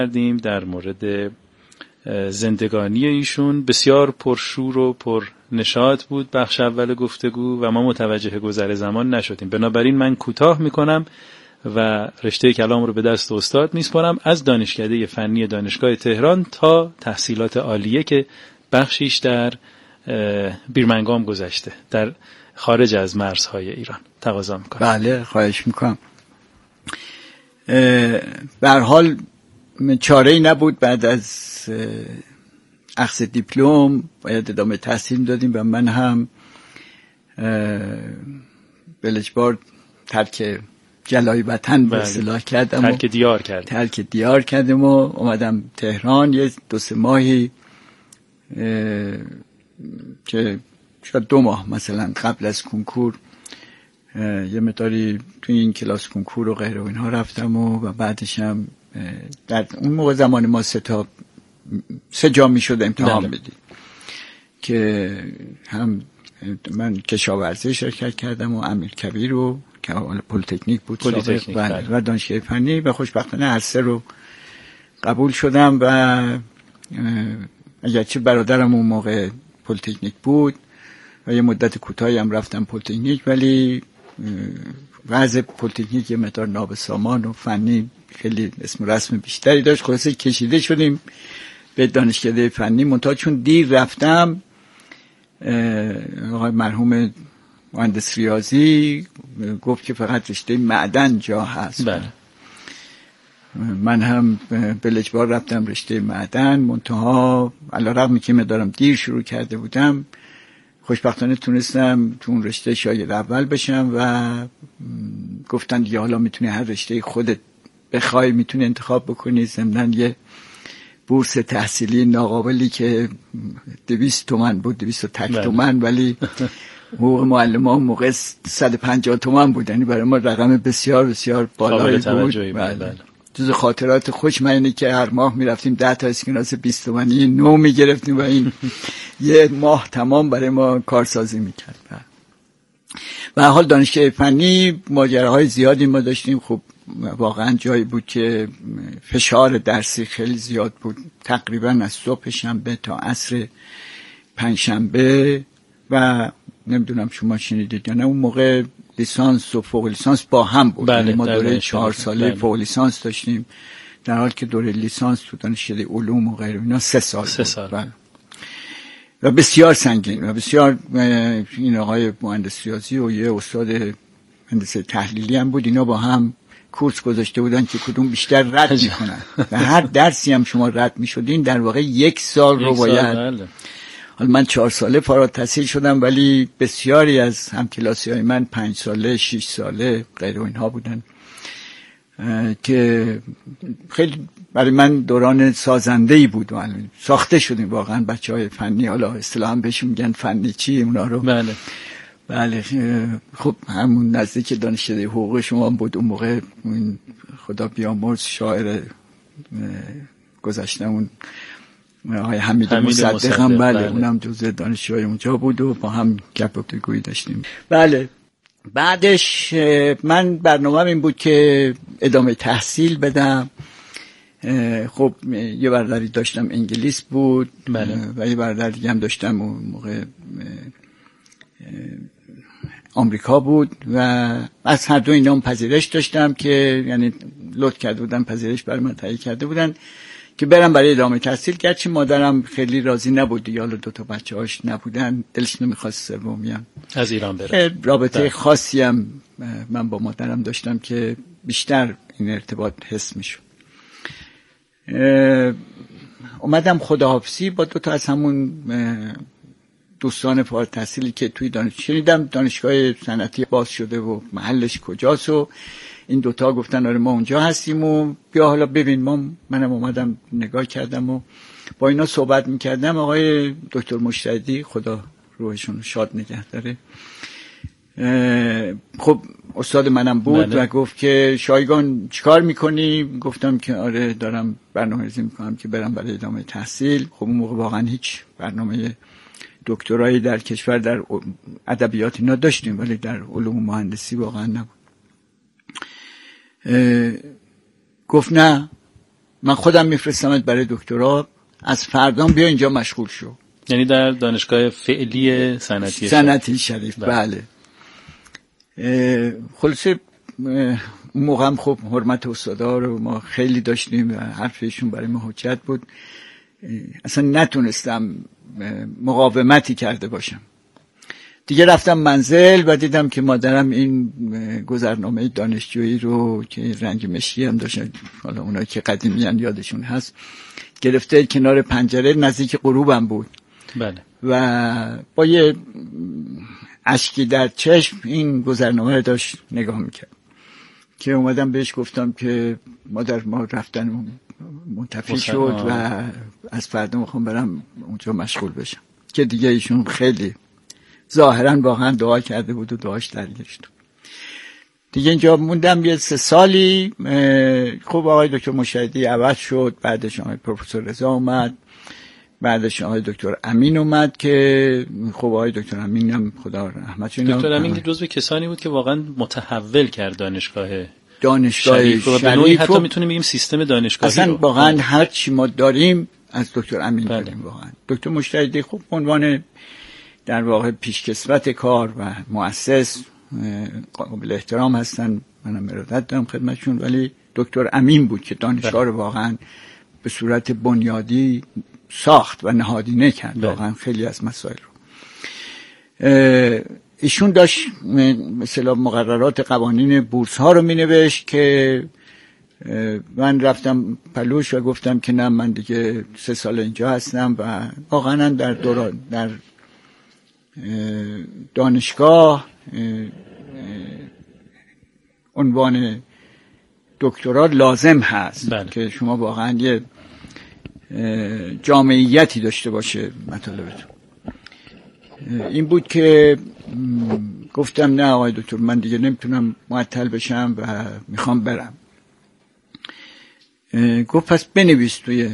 کردیم در مورد زندگانی ایشون. بسیار پرشور و پر نشاط بود بخش اول گفتگو و ما متوجه گذر زمان نشدیم. بنابراین من کوتاه میکنم و رشته کلام رو به دست استاد میسپارم. از دانشکده فنی دانشگاه تهران تا تحصیلات عالیه که بخشیش در بیرمنگام گذشته، در خارج از مرزهای ایران. تقاضا میکنم. بله، خواهش میکنم. به هر حال چاره‌ای نبود، بعد از اخذ دیپلم باید ادامه تحصیل دادیم و من هم بلجبار ترک جلای وطن به اصطلاح کردم، ترک دیار کردم و اومدم تهران. یه 2-3 ماهی که شاید 2 ماه مثلا قبل از کنکور یه مقداری توی این کلاس کنکور و غیره و اینها رفتم و بعدش هم در اون موقع زمان ما 3 جا میشد امتحان بدید که هم من کشاورزی شرکت کردم و امیرکبیر رو که پلی‌تکنیک بود و دانشگاه فنی و خوشبختانه هر 3 رو قبول شدم و اگرچه برادرم اون موقع پلی‌تکنیک بود و یه مدت کوتاهی هم رفتم پلی‌تکنیک، ولی وضع پلی‌تکنیک یه مقدار نابسامان و فنی خیلی اسم و رسم بیشتری داشت. خلاصه کشیده شدیم به دانشکده فنی. منتها چون دیر رفتم، آقای مرحوم مهندس ریاضی گفت که فقط رشته معدن جا هست. بله. من هم بلجبار رفتم رشته معدن، منتها علیرغم که مقدارم دیر شروع کرده بودم خوشبختانه تونستم تو اون رشته شاگرد اول بشم و گفتن دیگه حالا میتونی هر رشته خودت بخوای میتونی انتخاب بکنی. ضمناً یه بورس تحصیلی ناقابلی که 200 تومن بود، 200 تک تومن، ولی حقوق معلم‌ها اون موقع 150 تومن بود، یعنی برای ما رقم بسیار بسیار بالایی بود. بله. جز خاطرات خوش من اینه که هر ماه میرفتیم 10 تا اسکناس 20 تومانی نو میگرفتیم و این یه ماه تمام برای ما کارسازی میکرد. و حال دانشگاه فنی ماجراهای زیادی ما داشتیم. خب واقعا جایی بود که فشار درسی خیلی زیاد بود، تقریبا از صبح شنبه تا عصر پنجشنبه. و نمیدونم شما شنیدید یا نه، اون موقع لیسانس و فوق لیسانس با هم بود. بله، ما دوره 4 ساله فوق لیسانس داشتیم، در حالی که دوره لیسانس تو دانشکده علوم و غیره اینا 3 سال. 3 سال. بله. و بسیار سنگین و بسیار این آقای مهندس ریاضی و یه استاد هندسه تحلیلی هم بود، اینا با هم کورس گذاشته بودن که کدوم بیشتر رد میکنن و هر درسی هم شما رد میشدین در واقع 1 سال رو باید. حالا من 4 ساله فارغ التحصیل شدم، ولی بسیاری از همکلاسی های من 5 ساله 6 ساله غیر اینها بودن که خیلی برای من دوران سازنده‌ای بود. ساخته شدیم واقعا بچهای فنی، حالا اصطلاحاً بهشون میگن فنی چی اونا رو. بله. خب همون نزدیک دانشکده حقوق شما بود اون موقع. خدا بیامرز شاعر گذشته‌مون آقای حمید مصدق هم بله اونم جزء دانشجوهای اونجا بود و با هم گپ و گویی داشتیم. بله. بعدش من برنامه‌م این بود که ادامه تحصیل بدم. خب یه برادری داشتم انگلیس بود. بله. و یه برادر دیگه هم داشتم اون موقع آمریکا بود و از هر دو اینا پذیرش داشتم که یعنی لطف کرده بودن، پذیرش برای من تهیه کرده بودن که برم برای ادامه تحصیل. گرچه مادرم خیلی راضی نبود، یا 2 تا بچه‌هاش نبودن، دلش نمیخواست سومیان از ایران بره. رابطه خاصی هم من با مادرم داشتم که بیشتر این ارتباط حس میشد. اومدم خداحافظی با 2 تا از همون دوستان فارغ التحصیلی که توی شنیدم دانشگاه صنعتی باز شده و محلش کجاست و این 2 تا گفتن آره ما اونجا هستیم و بیا حالا ببین. منم اومدم نگاه کردم و با اینا صحبت میکردم. آقای دکتر مشتهدی خدا روحشون شاد نگه داره، خب استاد منم بود. بله. و گفت که شایگان چیکار میکنی؟ گفتم که آره دارم برنامه‌ریزی میکنم که برم برای ادامه تحصیل. خب اون موقع واقعا هیچ برنامه دکترایی در کشور در ادبیات اینا داشتیم ولی در علوم مهندسی واقعا نبود. گفت نه من خودم میفرستمت برای دکترا، از فردام بیا اینجا مشغول شو. یعنی در دانشگاه فعلی صنعتی شریف. بله. خلاصه موقع هم خب حرمت استادا رو ما خیلی داشتیم و حرفشون برای ما حجت بود. اصلا نتونستم مقاومتی کرده باشم. دیگه رفتم منزل و دیدم که مادرم این گذرنامه دانشجویی رو که رنگ مشکی هم داشتن، حالا اونایی که قدیمیان یادشون هست، گرفته کنار پنجره، نزدیک غروبم بود. بله. و با یه اشکی در چشم این گذرنامه رو داشت نگاه میکرد که اومدم بهش گفتم که مادر ما رفتن منتفی شد و از فردا میخوام برم اونجا مشغول بشم. که دیگه ایشون خیلی ظاهرا واقعا دعا کرده بود و دعاش درگیر شد. دیگه اینجا موندم یه 3 سالی. خب آقای دکتر مشاهدی عوض شد، بعدش آقای پروفسور رضا اومد، بعدش آقای دکتر امین اومد که خب آقای دکتر امین هم خدا رحمتش کنه. دکتر امین جزو کسانی بود که واقعا متحول کرد دانشگاه شریف و به نوعی حتی میتونیم بگیم سیستم دانشگاهی اصلا واقعا هر چی ما داریم از دکتر امین داریم. واقعا دکتر مشاهدی خب عنوان در واقع پیشکسوت کار و مؤسس قابل احترام هستن، منم ارادت دارم خدمتشون، ولی دکتر امین بود که دانشگاه رو واقعا به صورت بنیادی ساخت و نهادینه کرد. واقعا خیلی از مسائل رو ایشون داشت مثلا مقررات قوانین بورس ها رو می نوشت که من رفتم پلوش و گفتم که نه من دیگه 3 سال اینجا هستم و واقعا در دانشگاه عنوان دکترا لازم هست. بله. که شما واقعا یه جامعیتی داشته باشه مطالبتون. این بود که گفتم نه آقای دکتر من دیگه نمیتونم معطل بشم و میخوام برم. گفت پس بنویس توی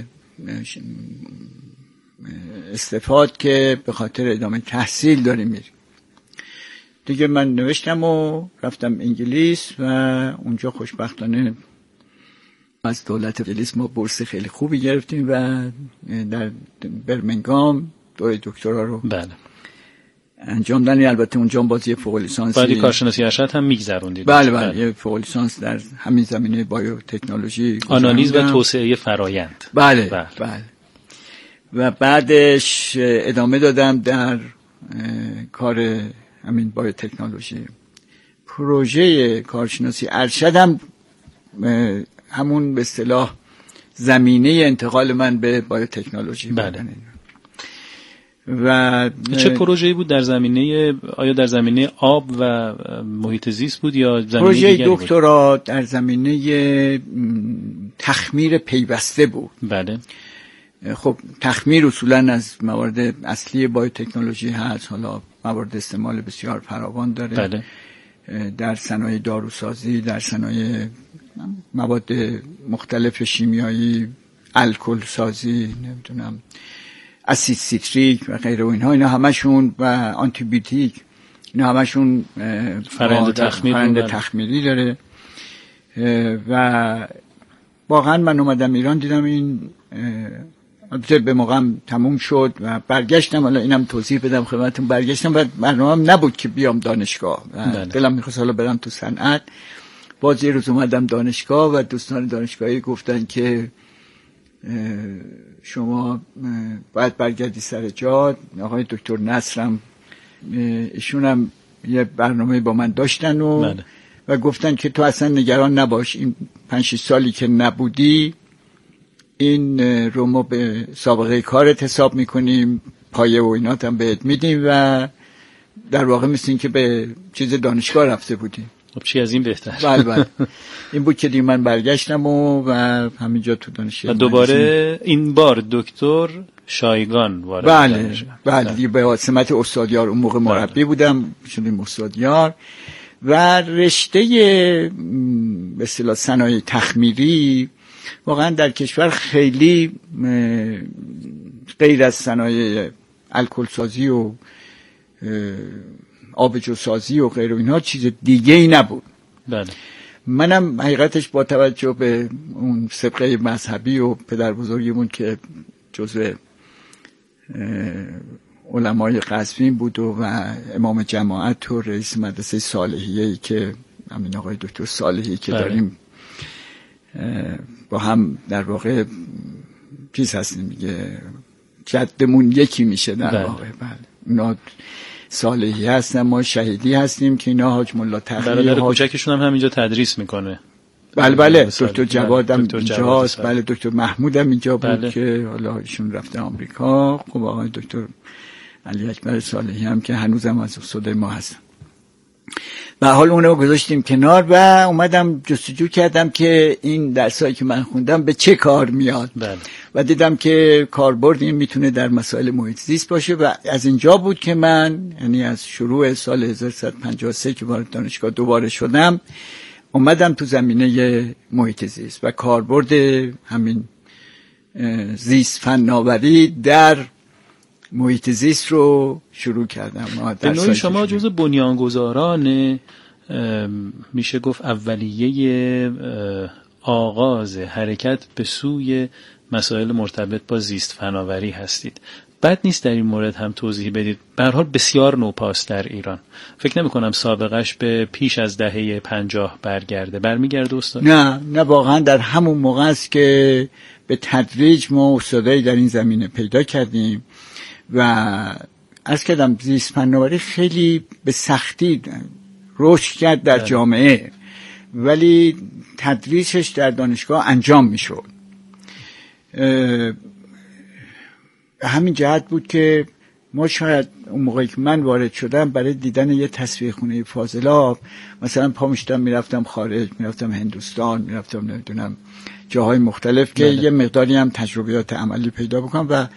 استفاد که به خاطر ادامه تحصیل داری میری. دیگه من نوشتم و رفتم انگلیس و اونجا خوشبختانه از دولت انگلیس ما بورس خیلی خوبی گرفتیم و در برمنگام دوره دکترا رو بله انجام دادن. البته اونجا باز یه فوق لیسانس بعد کارشناسی ارشد هم میگذروندید. بله یه فوق لیسانس در همین زمینه بایوتکنولوژی، آنالیز و توسعه فرآیند. بله. و بعدش ادامه دادم در کار همین بایوتکنولوژی. پروژه کارشناسی ارشدم همون به اصطلاح زمینه انتقال من به بایوتکنولوژی. بله. و چه پروژه‌ای بود در زمینه، آیا در زمینه آب و محیط زیست بود یا زمینه پروژه دیگری بود؟ دکترا در زمینه تخمیر پیوسته بود. بله. خب تخمیر اصولا از موارد اصلی بایوتکنولوژی هست، حالا موارد استعمال بسیار فراوان داره. بله. در صنایع داروسازی، در صنایع مواد مختلف شیمیایی، الکل سازی، نمیدونم اسید سیتریک و غیره و اینها، اینا همشون و آنتی بیوتیک، اینا همشون فرآیند تخمیری داره. و واقعا من اومدم ایران دیدم این البته به موقعم تموم شد و برگشتم. حالا اینم توضیح بدم خدمتتون، برگشتم و برنامه‌ام نبود که بیام دانشگاه، دلم می‌خواست حالا برم تو صنعت. باز یه روز اومدم دانشگاه و دوستان دانشگاهی گفتن که شما باید برگردی سر جات. آقای دکتر نصرم ایشون هم یه برنامه با من داشتن و گفتن که تو اصلا نگران نباش، این 5-6 سالی که نبودی این رو ما به سابقه کارت حساب میکنیم، پایه و اینات هم بهت میدیم و در واقع مثل این که به چیز دانشگاه رفته بودیم. خب چی از این بهتر. بله. این بود که دیگه من برگشتم و همینجا تو دانشگاه. و دوباره این بار دکتر شایگان وارد. بله به واسطه استادیار اون موقع مربی بودم، شدیم استادیار و رشته به اصطلاح صنایع تخمیری واقعا در کشور خیلی غیر از صنایع الکل سازی و آبجو سازی و غیر و اینها چیز دیگه ای نبود. بله. منم حقیقتش با توجه به اون سابقه مذهبی و پدر بزرگیمون که جزء علمای قزوین بود و امام جماعت و رئیس مدرسه صالحیه‌ای که همین آقای دکتر صالحی که داریم با هم در واقع چیز هستیم میگه جدمون یکی میشه در واقع. بله اونا صالحی هستن، ما شهیدی هستیم که اینا حاج ملا تقی برادر کوچکشون هم همینجا تدریس میکنه. بله دکتر جواد هم اینجاست. بله دکتر محمود هم اینجا بود که حالا ایشون رفته آمریکا. خب آقای دکتر علی اکبر صالحی هم که هنوزم از استاد ما هستن. به حال اونو گذاشتیم کنار و اومدم جستجو کردم که این درسایی که من خوندم به چه کار میاد. و دیدم که کاربرد این میتونه در مسائل محیط زیست باشه و از اینجا بود که من یعنی از شروع سال 1353 که وارد دانشگاه دوباره شدم اومدم تو زمینه محیط زیست و کاربرد همین زیست فناوری در محیط زیست رو شروع کردم. به نوعی شما جزو بنیانگذاران میشه گفت اولیه آغاز حرکت به سوی مسائل مرتبط با زیست فناوری هستید. بد نیست در این مورد هم توضیح بدید. به هر حال بسیار نوپاست در ایران. فکر نمی کنم سابقش به پیش از دهه 50 برمیگرده استاد؟ نه واقعا در همون موقع است که به تدریج ما استادایی در این زمینه پیدا کردیم و از کردم زیست فناوری خیلی به سختی رشد کرد در جامعه ولی تدریسش در دانشگاه انجام میشد. همین جهت بود که ما شاید اون موقعی که من وارد شدم برای دیدن یه تصفیه خونه فاضلاب مثلا پا میشدم میرفتم خارج، میرفتم هندوستان، میرفتم نمیدونم جاهای مختلف که یه مقداری هم تجربیات عملی پیدا بکنم و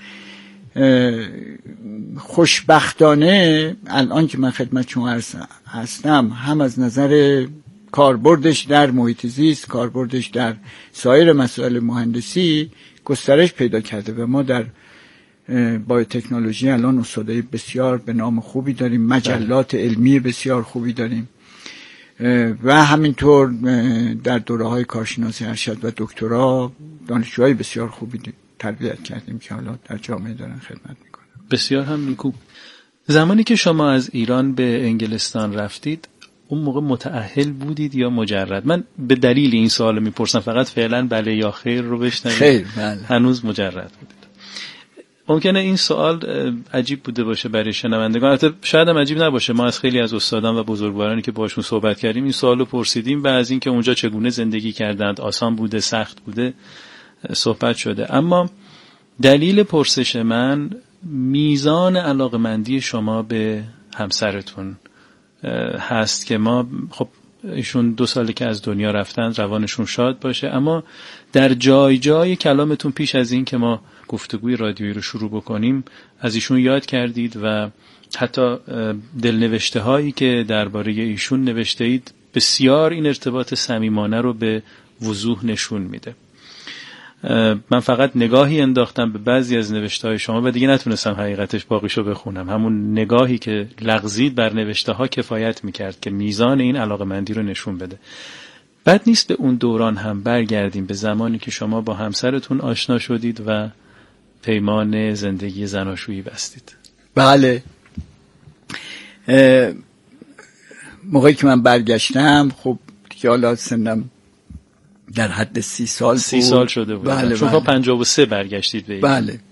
خوشبختانه الان که من خدمت شما هستم هم از نظر کاربردش در محیط زیست، کاربردش در سایر مسائل مهندسی گسترش پیدا کرده و ما در بایوتکنولوژی الان استادای بسیار به نام خوبی داریم، مجلات علمی بسیار خوبی داریم و همینطور در دوره‌های کارشناسی ارشد و دکترا دانشجوهای بسیار خوبی تربیت کردیم که حالا در جامعه دارن خدمت میکنن. بسیار هم نیکو. زمانی که شما از ایران به انگلستان رفتید اون موقع متأهل بودید یا مجرد؟ من به دلیل این سوال میپرسم، فقط فعلا بله یا خیر رو بشنوید. خیر بله. هنوز مجرد بودید. ممکنه این سوال عجیب بوده باشه برای شنوندگان، البته شاید هم عجیب نباشه. ما از خیلی از استادان و بزرگوارانی که باشون صحبت کردیم این سوالو پرسیدیم و از اینکه اونجا چگونه زندگی کردند، آسان بوده، سخت بوده صحبت شده. اما دلیل پرسش من میزان علاقمندی شما به همسرتون هست که ما خب ایشون 2 ساله که از دنیا رفتن، روانشون شاد باشه، اما در جای جای کلامتون پیش از این که ما گفتگوی رادیویی رو شروع بکنیم از ایشون یاد کردید و حتی دلنوشته هایی که درباره ایشون نوشته اید بسیار این ارتباط صمیمانه رو به وضوح نشون میده. من فقط نگاهی انداختم به بعضی از نوشته های شما و دیگه نتونستم حقیقتش باقیشو بخونم. همون نگاهی که لغزید بر نوشته ها کفایت میکرد که میزان این علاقمندی رو نشون بده. بد نیست به اون دوران هم برگردیم، به زمانی که شما با همسرتون آشنا شدید و پیمان زندگی زناشویی بستید. بله، موقعی که من برگشتم خب دیگه حالا سنم در حد 30 سال بود. 30 سال شده بود. بله شما 53 برگشتید به ایران. بله.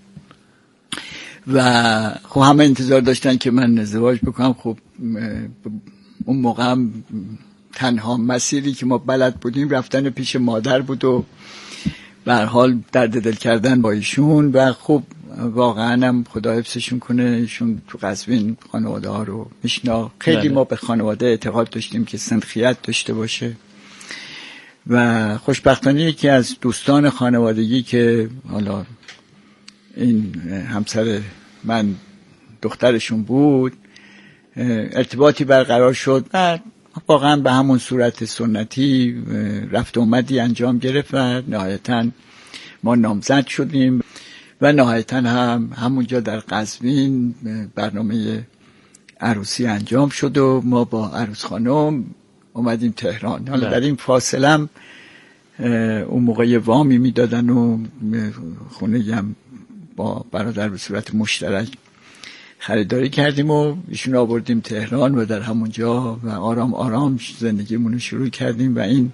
و خب همه انتظار داشتن که من ازدواج بکنم. خب اون موقع هم تنها مسیری که ما بلد بودیم رفتن پیش مادر بود و به هر حال درد دل کردن با ایشون و خب واقعا هم خدا حفظشون کنه، ایشون تو قزوین خانواده ها رو میشنا. خیلی ما به خانواده اعتقاد داشتیم که سنخیت داشته باشه و خوشبختانه یکی از دوستان خانوادگی که حالا این همسر من دخترشون بود ارتباطی برقرار شد و واقعا به همون صورت سنتی رفت اومدی انجام گرفت و نهایتاً ما نامزد شدیم و نهایتاً هم همونجا در قزوین برنامه عروسی انجام شد و ما با عروس خانم اومدیم تهران. حالا بله. در این فاصله اون موقع وامی میدادن و خونه هم با برادر به صورت مشترک خریداری کردیم و ایشون آوردیم تهران و در همونجا و آرام آرام زندگیمون رو شروع کردیم. و این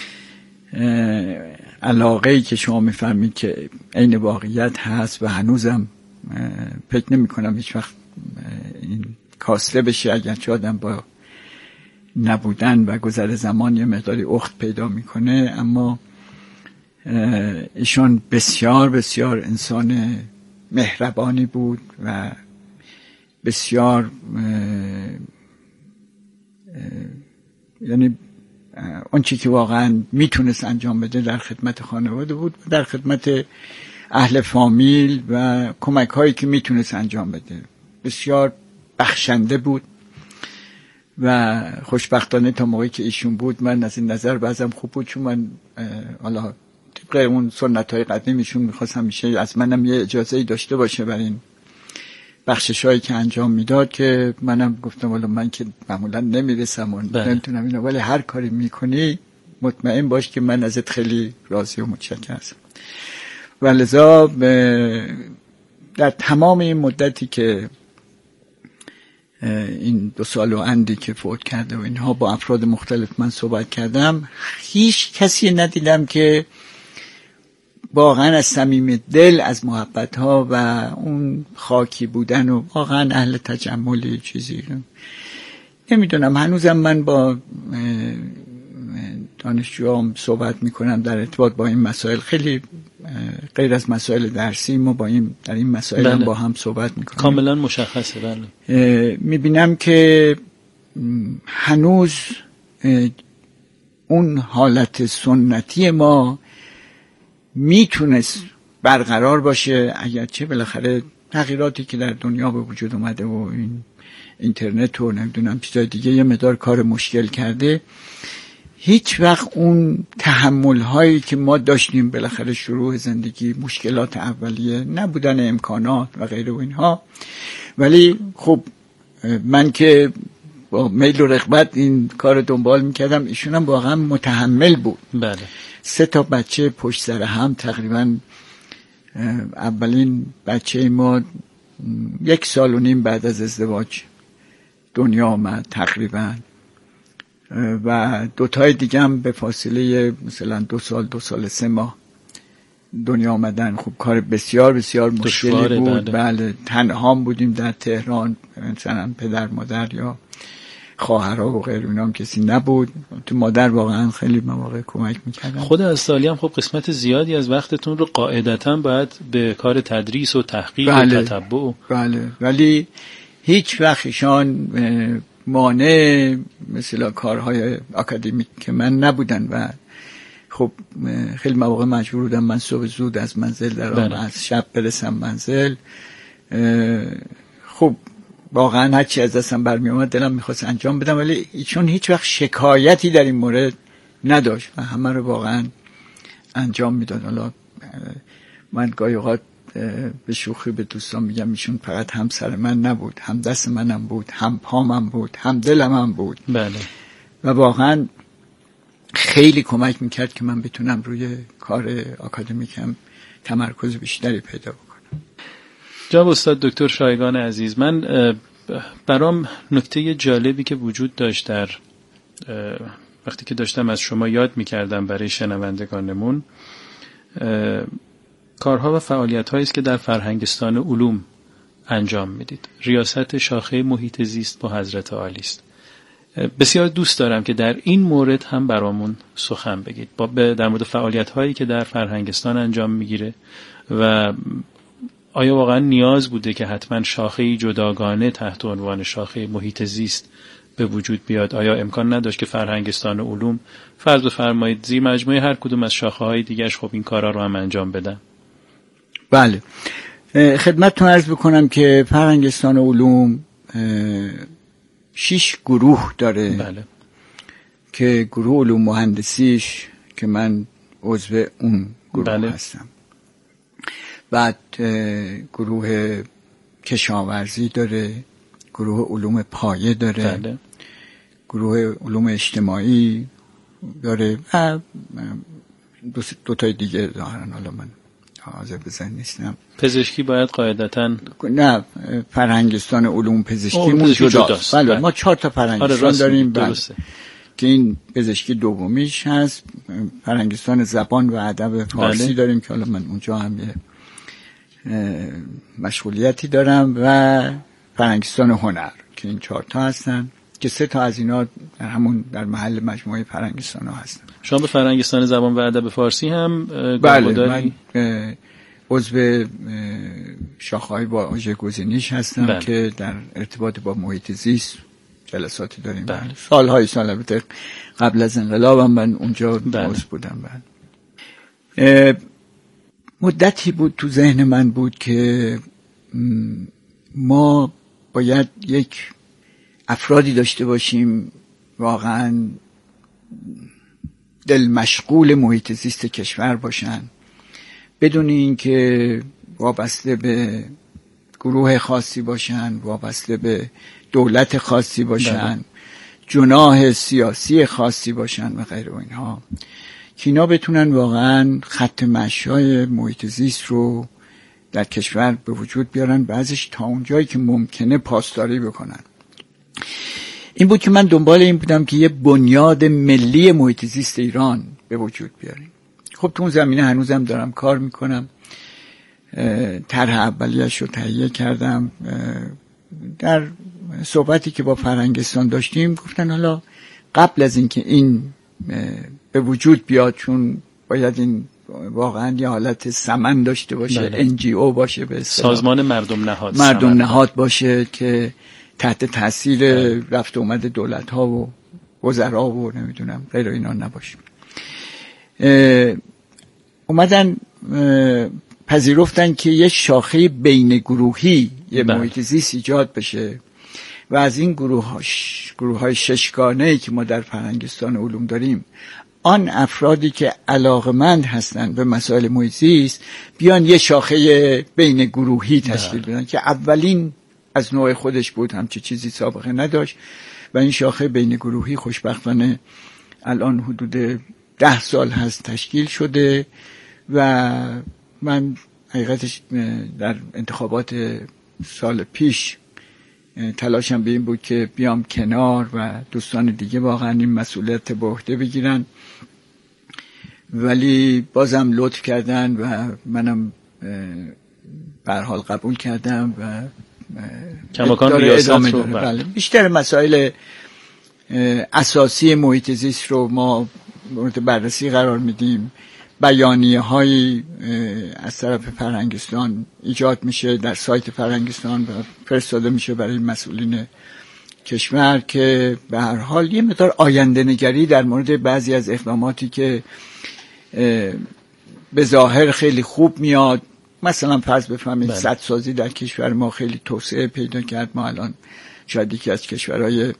علاقه‌ای که شما میفهمید که عین واقعیت هست و هنوزم فکر نمی کنم هیچ وقت این کاسته بشه، اگرچه آدم با نبودن و گذر زمان یه مقداری اخت پیدا میکنه، اما ایشون بسیار بسیار انسان مهربانی بود و بسیار یعنی اون چی که واقعا میتونست انجام بده در خدمت خانواده بود و در خدمت اهل فامیل و کمک هایی که میتونست انجام بده. بسیار بخشنده بود و خوشبختانه تا موقعی که ایشون بود من از این نظر بعضم خوب بود، چون من حالا طبق اون سنت های قدیم ایشون میخواست همیشه از منم یه اجازه‌ای داشته باشه برای این بخششایی که انجام میداد، که منم گفتم والا من که معمولا نمیرسم و نمیتونم اینو، ولی هر کاری میکنی مطمئن باش که من ازت خیلی راضی و متشکرم هستم. و لذا در تمام این مدتی که این 2 سال و اندی که فوت کرده و اینها با افراد مختلف من صحبت کردم، هیچ کسی ندیدم که واقعا از صمیم دل از محبت ها و اون خاکی بودن و واقعا اهل تجملی چیزی رو نمیدونم. هنوزم من با دانشجوام صحبت میکنم در ارتباط با این مسائل، خیلی غیر از مسائل درسی ما با این در این مسائل هم با هم صحبت میکنیم. کاملا مشخصه. بله. میبینم که هنوز اون حالت سنتی ما میتونست برقرار باشه، اگرچه بالاخره تغییراتی که در دنیا به وجود اومده و این اینترنت و نمیدونم چیزای دیگه یه مقدار کار مشکل کرده، هیچ وقت اون تحمل هایی که ما داشتیم بالاخره شروع زندگی، مشکلات اولیه، نبودن امکانات و غیره و اینها، ولی خب من که با میل و رغبت این کار دنبال میکردم، ایشون هم واقعا متحمل بود. بله. 3 بچه پشت سر هم تقریبا. اولین بچه ما 1.5 سال بعد از ازدواج دنیا آمد تقریبا، و 2 دیگه هم به فاصله مثلا 2 سال 2 سال 3 ماه دنیا آمدن. خب کار بسیار بسیار مشکلی بود. بله. تنها بودیم در تهران، مثلا پدر مادر یا خواهرها و غیر اینا هم کسی نبود. تو مادر واقعا خیلی مواقع کمک میکردن. خود استالی هم خب قسمت زیادی از وقتتون رو قاعدتاً باید به کار تدریس و تحقیق و تتبع. بله. ولی هیچ وقت ایشان مانع مثلا کارهای اکادمیک که من نبودن و خب خیلی مواقع مجبور بودم من صبح زود از منزل درام، از شب برسم منزل. خب واقعا هرچی از دستم برمی اومد دلم میخواست انجام بدم، ولی چون هیچ وقت شکایتی در این مورد نداشت و همه رو واقعا انجام میداد. حالا من گاهی اوقات به شوخی به دوستان میگم ایشون فقط همسر من نبود، هم دست منم بود، هم پامم بود، هم دلم هم بود. بله. و واقعا خیلی کمک میکرد که من بتونم روی کار اکادمیکم تمرکز بیشتری پیدا بکنم. جناب استاد دکتر شایگان عزیز، من برام نکته جالبی که وجود داشت در وقتی که داشتم از شما یاد میکردم برای شنوندگانمون، کارها و فعالیت‌هایی است که در فرهنگستان علوم انجام میدید. ریاست شاخه محیط زیست با حضرت عالی است. بسیار دوست دارم که در این مورد هم برامون سخن بگید، در مورد فعالیت‌هایی که در فرهنگستان انجام میگیره و آیا واقعا نیاز بوده که حتما شاخه‌ای جداگانه تحت عنوان شاخه محیط زیست به وجود بیاد؟ آیا امکان نداشت که فرهنگستان علوم فرض بفرمایید زیر مجموعه هر کدوم از شاخه‌های دیگه‌اش خب این کارا رو هم انجام بدن؟ بله. خدمتتون عرض بکنم که فرهنگستان علوم 6 گروه داره. بله. که گروه علوم مهندسیش که من عضو اون گروه هستم. بعد گروه کشاورزی داره، گروه علوم پایه داره. بله. گروه علوم اجتماعی داره و دو تای دیگه ظاهرا، حالا من حاضر بزن نیستم. پزشکی باید قاعدتاً نه، فرهنگستان علوم پزشکیمون جداست. بله ما 4 تا فرهنگستان داریم که این پزشکی دومیش هست. فرهنگستان زبان و ادب فارسی داریم که حالا من اونجا هم یه مشغولیتی دارم و فرهنگستان هنر که این 4 تا هستن که 3 تا از اینا در محل مجموعه فرهنگستان ها هستن. شما به فرهنگستان زبان و ادب فارسی هم بله، من عضو شاخه‌های با واژه‌گزینیش هستم. بله. که در ارتباط با محیط زیست جلساتی داریم. بله. سال البته قبل از انقلابم من اونجا عضو بودم. بله. مدتی بود تو ذهن من بود که ما باید یک افرادی داشته باشیم واقعا دل مشغول محیط زیست کشور باشن، بدون اینکه وابسته به گروه خاصی باشن، وابسته به دولت خاصی باشن، جناح سیاسی خاصی باشن و غیره و اینها، که اینا بتونن واقعا خط مشی‌های محیط زیست رو در کشور به وجود بیارن، بعضیش تا اونجایی که ممکنه پاسداری بکنن. این بود که من دنبال این بودم که یه بنیاد ملی محیط زیست ایران به وجود بیاریم. خب تو اون زمینه هنوزم دارم کار میکنم. طرح اولیه‌اش رو تهیه کردم. در صحبتی که با فرهنگستان داشتیم گفتن حالا قبل از اینکه این به وجود بیاد، چون باید این واقعا یه حالت سمن داشته باشه، NGO باشه، به سازمان مردم نهاد باشه که تحت تاثیر رفت اومد دولت ها و وزرا و نمیدونم غیر اینا نباشه. اومدن پذیرفتن که یه شاخه بین گروهی یه محیط زیست ایجاد بشه و از این گروه‌های 6 گانه‌ای که ما در فرهنگستان علوم داریم، آن افرادی که علاقمند هستن به مسائل محیط زیست بیان یه شاخه بین گروهی تشکیل بدن که اولین از نوع خودش بود، همچه چیزی سابقه نداشت و این شاخه بین گروهی خوشبختانه الان حدود 10 سال هست تشکیل شده و من حقیقتش در انتخابات سال پیش تلاشم به این بود که بیام کنار و دوستان دیگه واقعا این مسئولیت به عهده بگیرن، ولی بازم لطف کردن و منم به هر حال قبول کردم و کماکان ریاست رو بله. بیشتر مسائل اساسی محیط زیست رو ما مورد بررسی قرار میدیم. بیانیه های از طرف فرهنگستان ایجاد میشه در سایت فرهنگستان و فرستاده میشه برای مسئولین کشور که به هر حال یه مقدار آینده نگری در مورد بعضی از اقداماتی که به ظاهر خیلی خوب میاد، مثلا فرض بفهمید سدسازی در کشور ما خیلی توسعه پیدا کرد، ما الان شاید یکی از کشورهای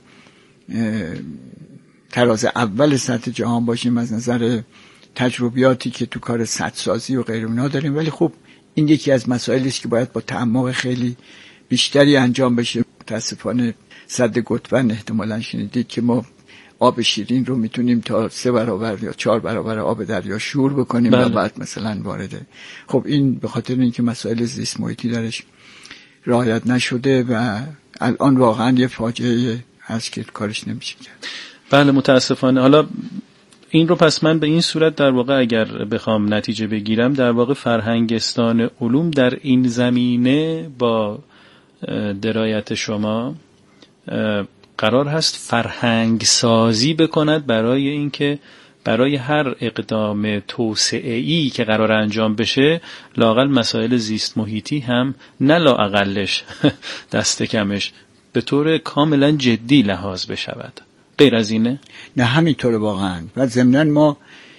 تراز اول سطح جهان باشیم از نظر تجربیاتی که تو کار سدسازی و غیر اونها داریم، ولی خب این یکی از مسائلی است که باید با تعمق خیلی بیشتری انجام بشه. متاسفانه سد گتبن احتمالاً شنیدید که ما آب شیرین رو میتونیم تا 3 برابر یا 4 برابر آب دریا شور بکنیم و بعد مثلا وارده. خب این به خاطر اینکه مسائل زیست محیطی درش رعایت نشده و الان واقعا یه فاجعه هست که کارش نمیشه کرد. بله متاسفانه. حالا این رو پس من به این صورت در واقع اگر بخوام نتیجه بگیرم، در واقع فرهنگستان علوم در این زمینه با درایت شما قرار هست فرهنگ سازی بکند برای اینکه برای هر اقدام توسعه‌ای که قرار انجام بشه لااقل مسائل زیست محیطی هم نه لااقلش دست کمش به طور کاملا جدی لحاظ بشود. غیر از اینه؟ نه همینطوره واقعا. و ضمناً ما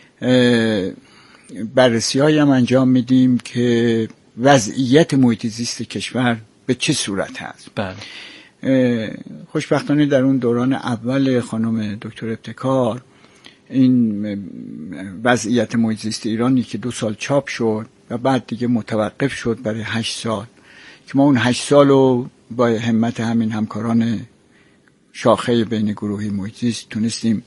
بررسی‌هایی هم انجام میدیم که وضعیت محیط زیست کشور به چه صورت هست. بله. خوشبختانه در اون دوران اول خانم دکتر ابتکار این وضعیت محیط زیست ایرانی که 2 سال چاپ شد و بعد دیگه متوقف شد برای 8 سال که ما اون 8 سال رو با همت همین همکاران شاخه بین گروهی محیط زیست تونستیم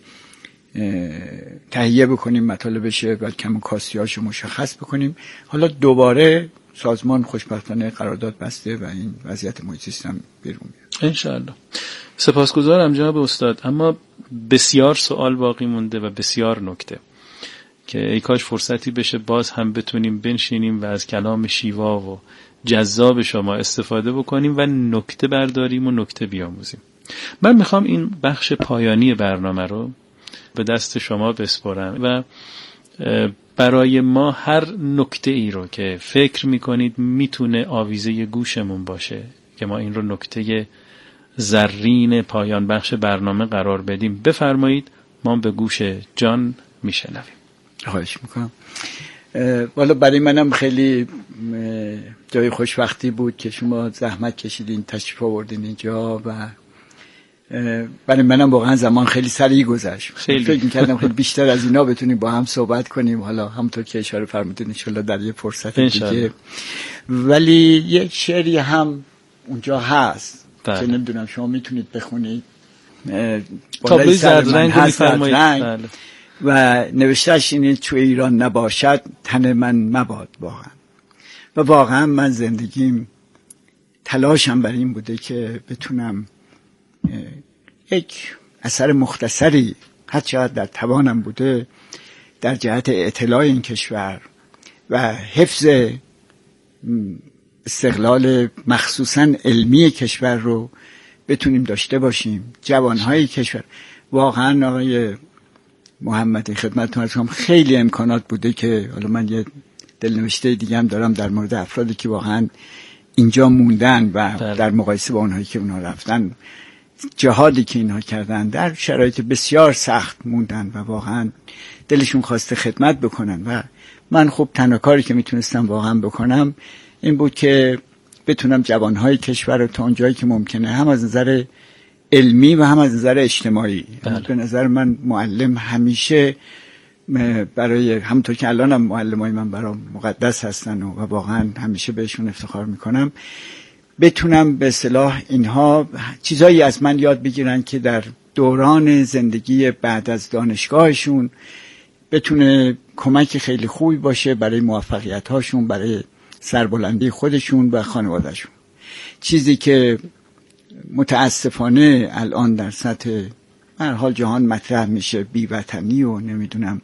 تهیه بکنیم مطالبش و کم و کاستی‌هاشو مشخص بکنیم. حالا دوباره سازمان خوشبختانه قرارداد بسته و این وضعیت محیط زیست هم بیرون میاد انشاءالله. سپاسگزارم جناب استاد. اما بسیار سوال باقی مونده و بسیار نکته که ای کاش فرصتی بشه باز هم بتونیم بنشینیم و از کلام شیوا و جذاب شما استفاده بکنیم و نکته برداریم و نکته بیاموزیم. من میخوام این بخش پایانی برنامه رو به دست شما بسپارم و برای ما هر نکته ای رو که فکر میکنید میتونه آویزه گوشمون باشه که ما این رو نکته زرین پایان بخش برنامه قرار بدیم بفرمایید، ما به گوش جان میشنویم. خواهش میکنم. والا برای منم خیلی جای خوشبختی بود که شما زحمت کشیدین تشریف آوردین اینجا و برای منم واقعا زمان خیلی سریع گذشت. فکر می‌کردم خیلی بیشتر از اینا بتونیم با هم صحبت کنیم. حالا همونطور که اشاره فرمودین ان شاءالله در یه فرصت دیگه. ولی یک شعری هم اونجا هست که نمیدونم شما میتونید بخونید. تابلوی زرد رنگ و نوشتهش اینه تو ایران نباشد تن من مباد واقعا. و واقعا من زندگیم تلاشم بر این بوده که بتونم یک اثر مختصری هر چقدر در توانم بوده در جهت اطلاع این کشور و حفظ استقلال مخصوصا علمی کشور رو بتونیم داشته باشیم. جوانهای کشور واقعا آقای محمدی خدمتتون عرض کنم خیلی امکانات بوده که حالا من یه دلنوشته دیگه هم دارم در مورد افرادی که واقعا اینجا موندن و در مقایسه با اونهایی که اونها رفتن جهادی که اینها کردن در شرایط بسیار سخت موندن و واقعا دلشون خواسته خدمت بکنن و من خب تنها کاری که میتونستم واقعا بکنم این بود که بتونم جوانهای کشور رو تا اونجایی که ممکنه هم از نظر علمی و هم از نظر اجتماعی به نظر من معلم همیشه برای همونطور که الانم معلمای من برام مقدس هستن و واقعا همیشه بهشون افتخار میکنم بتونم به اصطلاح اینها چیزایی از من یاد بگیرن که در دوران زندگی بعد از دانشگاهشون بتونه کمک خیلی خوبی باشه برای موفقیت هاشون، برای سربلندی خودشون و خانوادهشون. چیزی که متاسفانه الان در سطح هر حال جهان مطرح میشه، بی‌وطنی و نمیدونم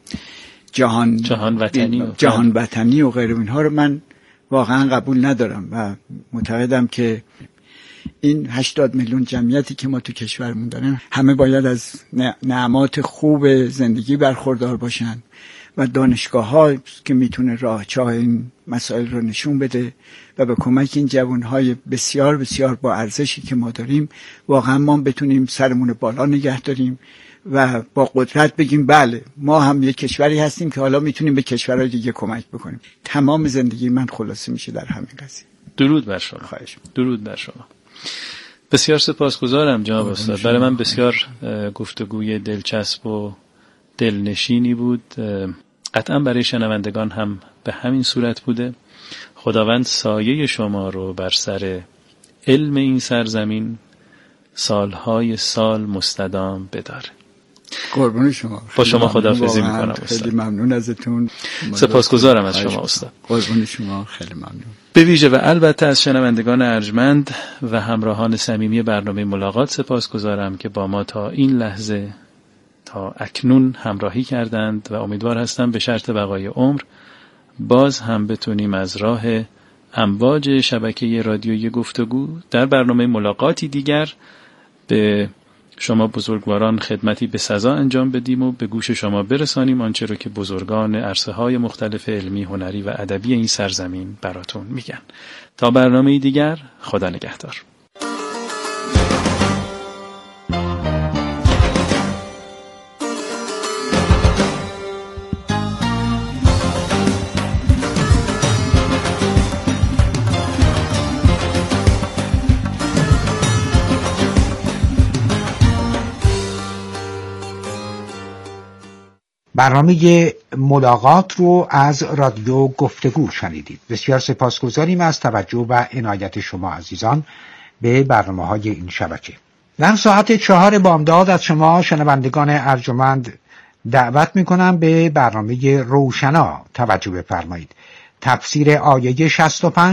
جهان وطنی و غیره، اینها رو من واقعا قبول ندارم و معتقدم که این 80 میلیون جمعیتی که ما تو کشورمون دارن همه باید از نعمات خوب زندگی برخوردار باشن و دانشگاه‌ها که میتونه راهچاه این مسائل رو نشون بده و به کمک این جوانهای بسیار بسیار با ارزشی که ما داریم واقعا ما بتونیم سرمون بالا نگه داریم و با قدرت بگیم بله ما هم یک کشوری هستیم که حالا میتونیم به کشورهای دیگه کمک بکنیم. تمام زندگی من خلاصه میشه در همین قضیه. درود بر شما. درود بر شما. بسیار سپاسگزارم جناب استاد. برای من بسیار گفتگوی دلچسب و دلنشینی بود. قطعا برای شنوندگان هم به همین صورت بوده. خداوند سایه شما رو بر سر علم این سرزمین سالهای سال مستدام بداره. قربون شما. با شما خداحافظی میکنم استاد. خیلی ممنون ازتون. سپاسگزارم از شما استاد. قربون شما، خیلی ممنون. به ویژه و البته از شنوندگان ارجمند و همراهان صمیمی برنامه ملاقات سپاسگزارم که با ما تا این لحظه تا اکنون همراهی کردند و امیدوار هستم به شرط بقای عمر باز هم بتونیم از راه امواج شبکه رادیویی گفتگو در برنامه ملاقاتی دیگر به شما بزرگواران خدمتی به سزا انجام بدیم و به گوش شما برسانیم آنچه رو که بزرگان عرصه‌های مختلف علمی، هنری و ادبی این سرزمین براتون میگن. تا برنامه دیگر، خدا نگهدار. برنامه ملاقات رو از رادیو گفتگو شنیدید. بسیار سپاسگزاریم از توجه و عنایت شما عزیزان به برنامه‌های این شبکه. در ساعت 4 بامداد از شما شنوندگان ارجمند دعوت میکنم به برنامه روشنا توجه بفرمایید. تفسیر آیه 65